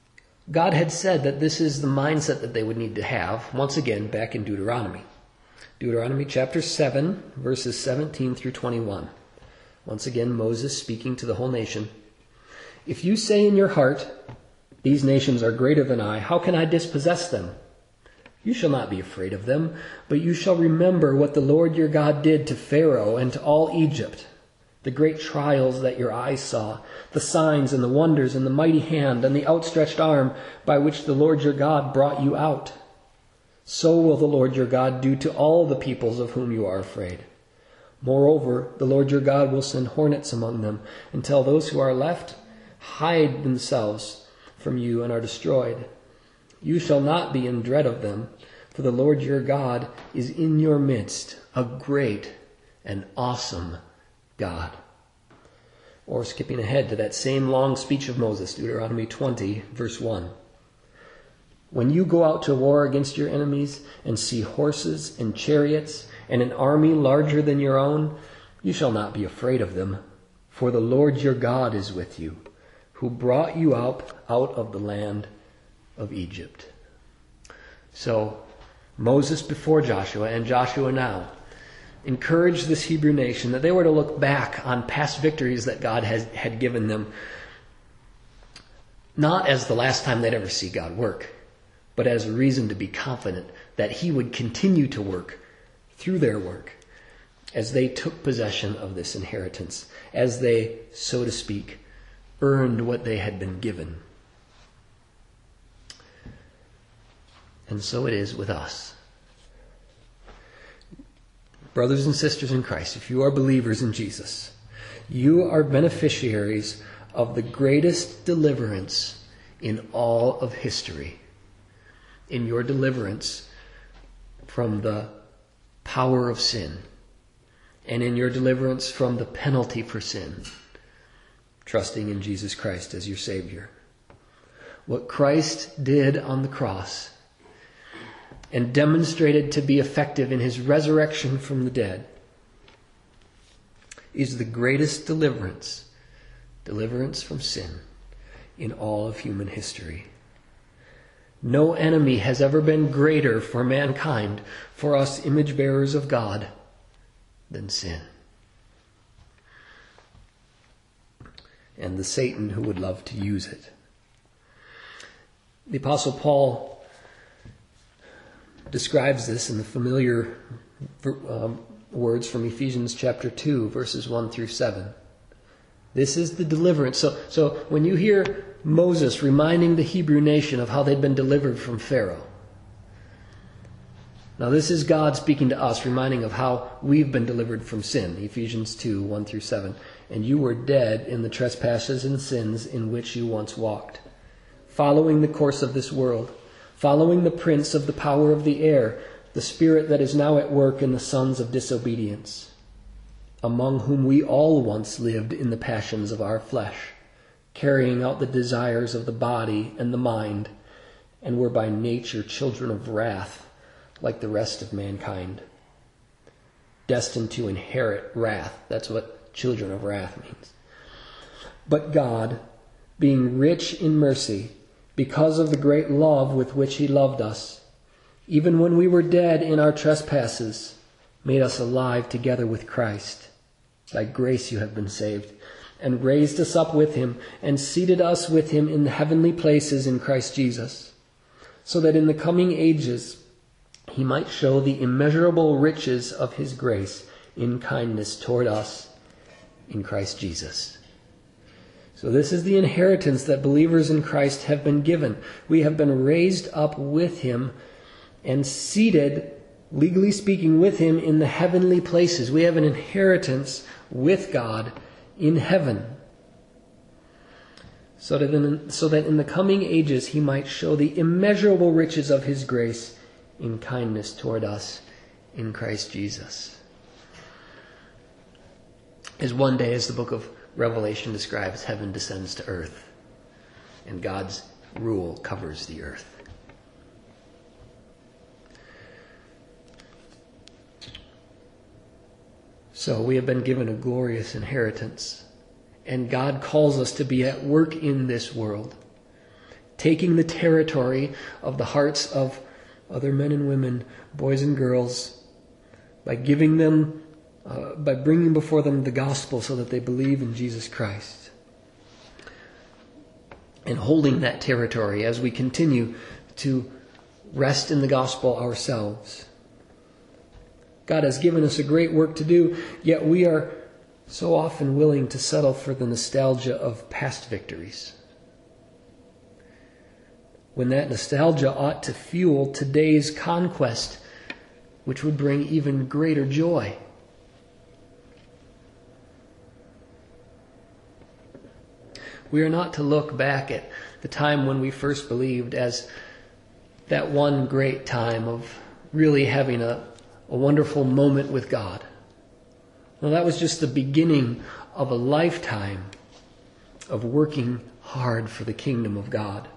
God had said that this is the mindset that they would need to have, once again, back in Deuteronomy. Deuteronomy chapter 7, verses 17 through 21. Once again, Moses speaking to the whole nation. If you say in your heart, these nations are greater than I, how can I dispossess them? You shall not be afraid of them, but you shall remember what the Lord your God did to Pharaoh and to all Egypt, the great trials that your eyes saw, the signs and the wonders and the mighty hand and the outstretched arm by which the Lord your God brought you out. So will the Lord your God do to all the peoples of whom you are afraid. Moreover, the Lord your God will send hornets among them until those who are left hide themselves from you and are destroyed. You shall not be in dread of them, for the Lord your God is in your midst, a great and awesome God. Or skipping ahead to that same long speech of Moses, Deuteronomy 20, verse 1. When you go out to war against your enemies and see horses and chariots and an army larger than your own, you shall not be afraid of them, for the Lord your God is with you, who brought you out of the land of Egypt. So Moses before Joshua and Joshua now encouraged this Hebrew nation that they were to look back on past victories that God had given them, not as the last time they'd ever see God work, but as a reason to be confident that he would continue to work through their work as they took possession of this inheritance, as they, so to speak, earned what they had been given. And so it is with us. Brothers and sisters in Christ, if you are believers in Jesus, you are beneficiaries of the greatest deliverance in all of history. In your deliverance from the power of sin, and in your deliverance from the penalty for sin, trusting in Jesus Christ as your Savior. What Christ did on the cross and demonstrated to be effective in his resurrection from the dead is the greatest deliverance from sin in all of human history. No enemy has ever been greater for mankind, for us image bearers of God, than sin. And the Satan who would love to use it. The Apostle Paul describes this in the familiar words from Ephesians chapter 2, verses 1 through 7. This is the deliverance. So when you hear Moses reminding the Hebrew nation of how they'd been delivered from Pharaoh, now this is God speaking to us, reminding of how we've been delivered from sin. Ephesians 2, 1 through 7. And you were dead in the trespasses and sins in which you once walked, following the course of this world, following the prince of the power of the air, the spirit that is now at work in the sons of disobedience, among whom we all once lived in the passions of our flesh, carrying out the desires of the body and the mind, and were by nature children of wrath, like the rest of mankind, destined to inherit wrath. That's what children of wrath means. But God, being rich in mercy, because of the great love with which he loved us, even when we were dead in our trespasses, made us alive together with Christ. By grace you have been saved, and raised us up with him, and seated us with him in the heavenly places in Christ Jesus, so that in the coming ages he might show the immeasurable riches of his grace in kindness toward us in Christ Jesus. So this is the inheritance that believers in Christ have been given. We have been raised up with him and seated, legally speaking, with him in the heavenly places. We have an inheritance with God in heaven, so that in the coming ages he might show the immeasurable riches of his grace in kindness toward us in Christ Jesus. As one day, as the book of Revelation describes, heaven descends to earth, and God's rule covers the earth. So we have been given a glorious inheritance, and God calls us to be at work in this world, taking the territory of the hearts of other men and women, boys and girls, by by bringing before them the gospel so that they believe in Jesus Christ. And holding that territory as we continue to rest in the gospel ourselves. God has given us a great work to do, yet we are so often willing to settle for the nostalgia of past victories, when that nostalgia ought to fuel today's conquest, which would bring even greater joy. We are not to look back at the time when we first believed as that one great time of really having a wonderful moment with God. Well, that was just the beginning of a lifetime of working hard for the kingdom of God.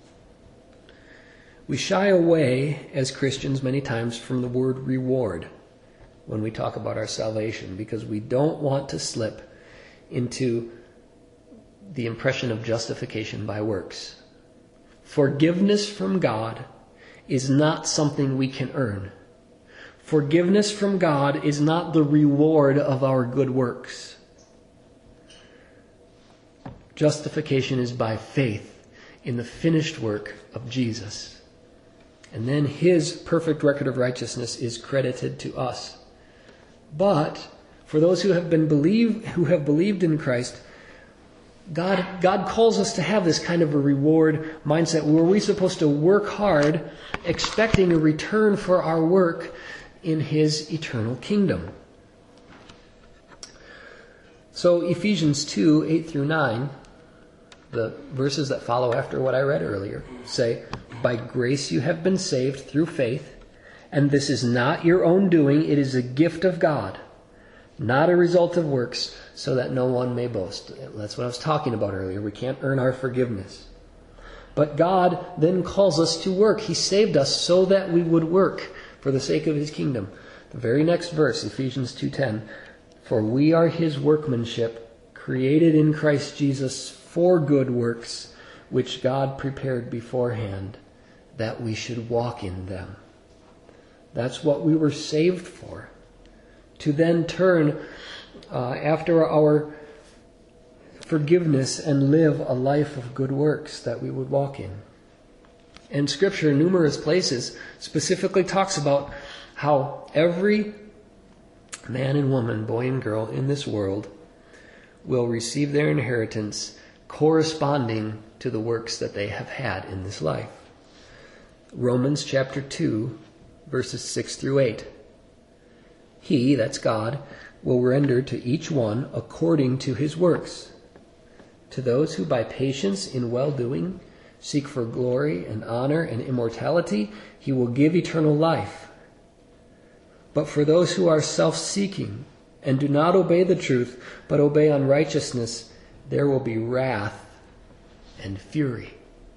We shy away as Christians many times from the word reward when we talk about our salvation because we don't want to slip into the impression of justification by works. Forgiveness from God is not something we can earn. Forgiveness from God is not the reward of our good works. Justification is by faith in the finished work of Jesus. And then His perfect record of righteousness is credited to us. But for those who have believed in Christ, God calls us to have this kind of a reward mindset where we're supposed to work hard, expecting a return for our work in His eternal kingdom. So Ephesians 2, 8 through 9, the verses that follow after what I read earlier, say, "By grace you have been saved through faith, and this is not your own doing, it is a gift of God, not a result of works, so that no one may boast." That's what I was talking about earlier. We can't earn our forgiveness. But God then calls us to work. He saved us so that we would work for the sake of His kingdom. The very next verse, Ephesians 2:10, "For we are His workmanship, created in Christ Jesus for good works, which God prepared beforehand, that we should walk in them." That's what we were saved for. To then turn after our forgiveness and live a life of good works that we would walk in. And Scripture, in numerous places, specifically talks about how every man and woman, boy and girl in this world will receive their inheritance corresponding to the works that they have had in this life. Romans chapter 2, verses 6 through 8. "He," that's God, "will render to each one according to his works. To those who by patience in well-doing seek for glory and honor and immortality, He will give eternal life. But for those who are self-seeking and do not obey the truth, but obey unrighteousness, there will be wrath and fury."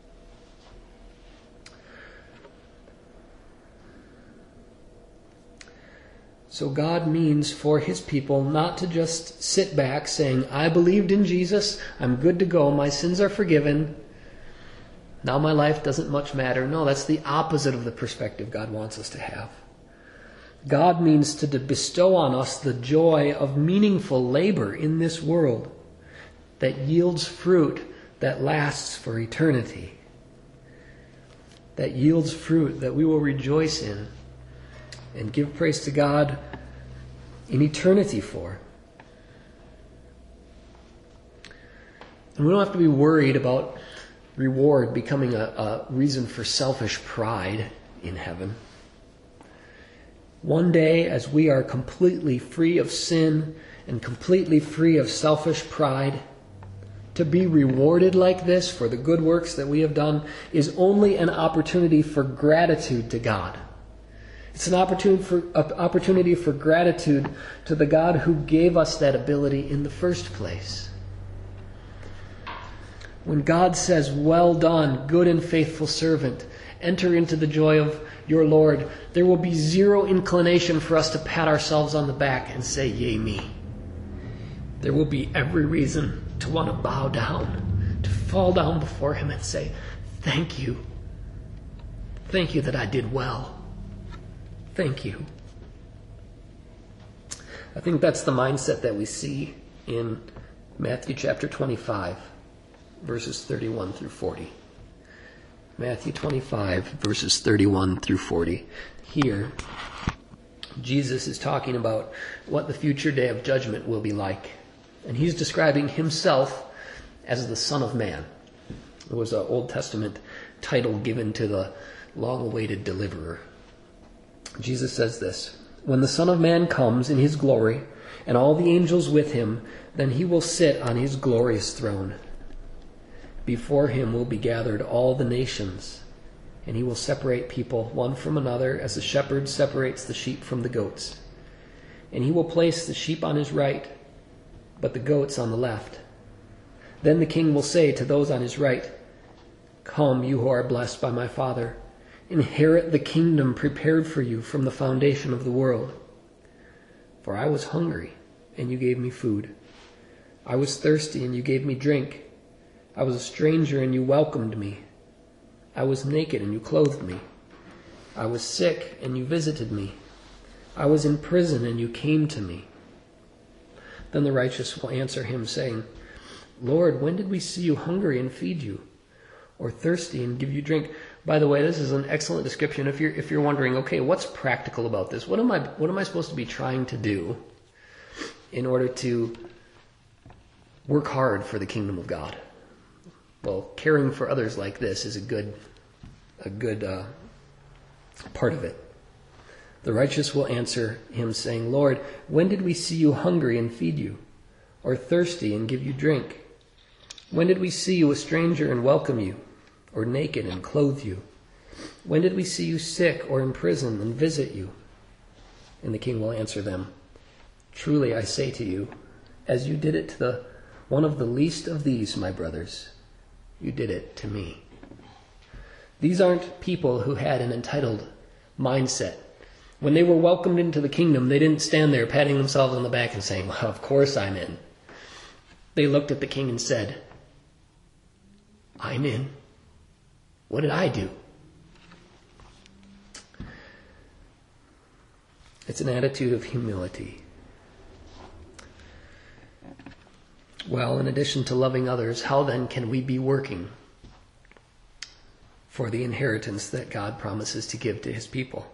So God means for His people not to just sit back saying, "I believed in Jesus, I'm good to go, my sins are forgiven, now my life doesn't much matter." No, that's the opposite of the perspective God wants us to have. God means to bestow on us the joy of meaningful labor in this world that yields fruit that lasts for eternity, that yields fruit that we will rejoice in and give praise to God in eternity for. And we don't have to be worried about reward becoming a reason for selfish pride in heaven. One day, as we are completely free of sin and completely free of selfish pride, to be rewarded like this for the good works that we have done is only an opportunity for gratitude to God. It's an opportunity for gratitude to the God who gave us that ability in the first place. When God says, "Well done, good and faithful servant, enter into the joy of your Lord," there will be zero inclination for us to pat ourselves on the back and say, "Yea, me." There will be every reason to want to bow down, to fall down before Him and say, "Thank you. Thank you that I did well. Thank you." I think that's the mindset that we see in Matthew chapter 25, verses 31 through 40. Matthew 25, verses 31 through 40. Here, Jesus is talking about what the future day of judgment will be like. And he's describing himself as the Son of Man. It was an Old Testament title given to the long-awaited deliverer. Jesus says this, "When the Son of Man comes in his glory, and all the angels with him, then he will sit on his glorious throne. Before him will be gathered all the nations, and he will separate people one from another as a shepherd separates the sheep from the goats. And he will place the sheep on his right, but the goats on the left. Then the king will say to those on his right, 'Come, you who are blessed by my Father, inherit the kingdom prepared for you from the foundation of the world. For I was hungry, and you gave me food. I was thirsty, and you gave me drink. I was a stranger, and you welcomed me. I was naked, and you clothed me. I was sick, and you visited me. I was in prison, and you came to me.' Then the righteous will answer him, saying, 'Lord, when did we see you hungry and feed you, or thirsty and give you drink?'" By the way, this is an excellent description. If you're wondering, okay, what's practical about this? What am I supposed to be trying to do in order to work hard for the kingdom of God? Well, caring for others like this is a good part of it. The righteous will answer him, saying, "Lord, when did we see you hungry and feed you, or thirsty and give you drink? When did we see you a stranger and welcome you, or naked and clothe you? When did we see you sick or in prison and visit you?" And the king will answer them, "Truly I say to you, as you did it to one of the least of these, my brothers, you did it to me." These aren't people who had an entitled mindset. When they were welcomed into the kingdom, they didn't stand there patting themselves on the back and saying, "Well, of course I'm in." They looked at the king and said, "I'm in. What did I do?" It's an attitude of humility. Well, in addition to loving others, how then can we be working for the inheritance that God promises to give to his people?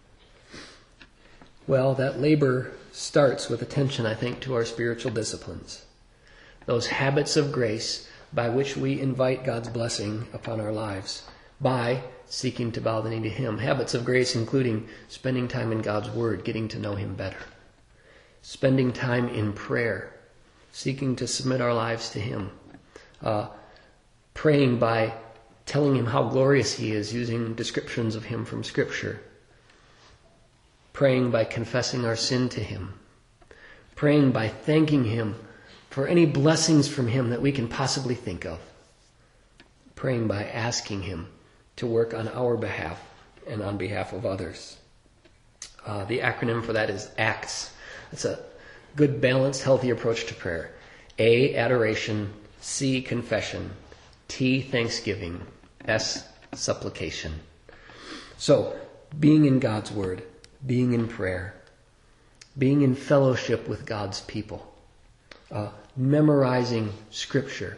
Well, that labor starts with attention, I think, to our spiritual disciplines. Those habits of grace by which we invite God's blessing upon our lives by seeking to bow the knee to him. Habits of grace including spending time in God's word, getting to know him better. Spending time in prayer, seeking to submit our lives to him. Praying by telling him how glorious he is, using descriptions of him from Scripture. Praying by confessing our sin to him. Praying by thanking him for any blessings from him that we can possibly think of. Praying by asking him to work on our behalf and on behalf of others. The acronym for that is ACTS. It's a good, balanced, healthy approach to prayer. A, adoration. C, confession. T, thanksgiving. S, supplication. So, being in God's word, being in prayer, being in fellowship with God's people, memorizing Scripture,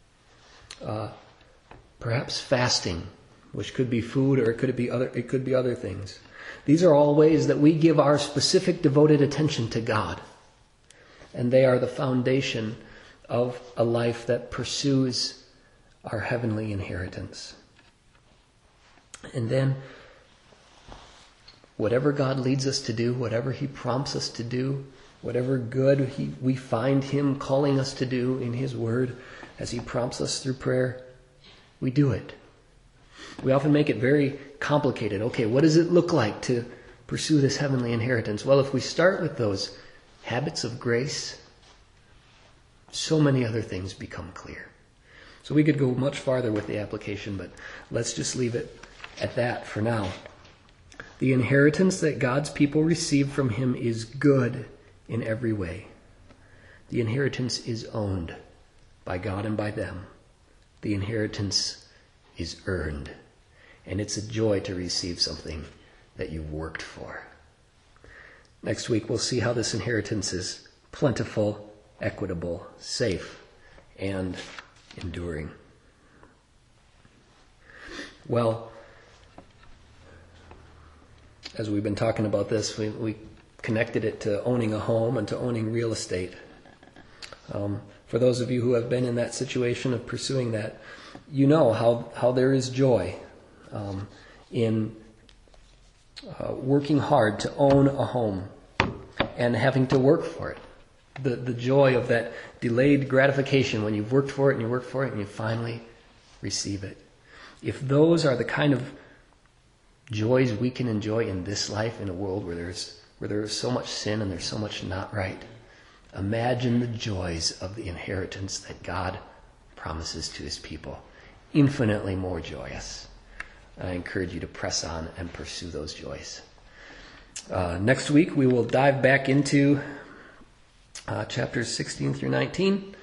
perhaps fasting, which could be food or it could be other things. These are all ways that we give our specific devoted attention to God. And they are the foundation of a life that pursues our heavenly inheritance. And then, whatever God leads us to do, whatever he prompts us to do, whatever good we find him calling us to do in his word as he prompts us through prayer, we do it. We often make it very complicated. Okay, what does it look like to pursue this heavenly inheritance? Well, if we start with those habits of grace, so many other things become clear. So we could go much farther with the application, but let's just leave it at that for now. The inheritance that God's people receive from him is good in every way. The inheritance is owned by God and by them. The inheritance is earned. And it's a joy to receive something that you've worked for. Next week, we'll see how this inheritance is plentiful, equitable, safe, and enduring. Well, as we've been talking about this, we connected it to owning a home and to owning real estate. For those of you who have been in that situation of pursuing that, you know how there is joy in working hard to own a home and having to work for it. The joy of that delayed gratification when you've worked for it and you work for it and you finally receive it. If those are the kind of joys we can enjoy in this life in a world where there is so much sin and there's so much not right, imagine the joys of the inheritance that God promises to his people. Infinitely more joyous. I encourage you to press on and pursue those joys. Next week we will dive back into chapters 16 through 19.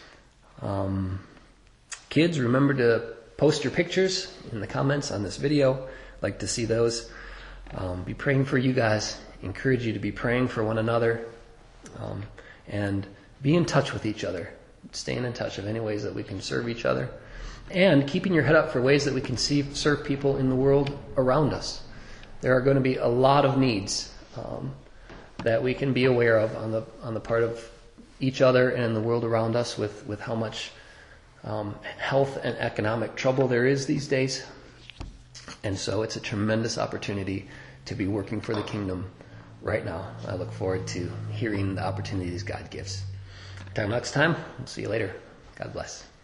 Kids, remember to post your pictures in the comments on this video. I'd like to see those. Be praying for you guys. Encourage you to be praying for one another. And be in touch with each other. Staying in touch of any ways that we can serve each other. And keeping your head up for ways that we can serve people in the world around us. There are going to be a lot of needs that we can be aware of on the part of each other and the world around us with how much health and economic trouble there is these days. And so it's a tremendous opportunity to be working for the kingdom right now. I look forward to hearing the opportunities God gives. Until next time, we'll see you later. God bless.